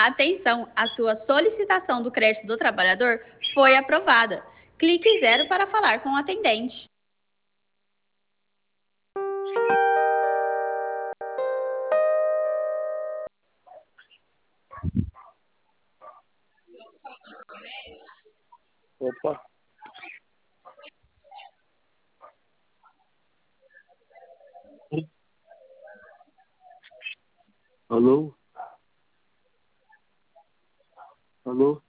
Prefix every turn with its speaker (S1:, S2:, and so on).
S1: Atenção, a sua solicitação do crédito do trabalhador foi aprovada. Clique 0 para falar com o atendente.
S2: Opa. Alô? Alô?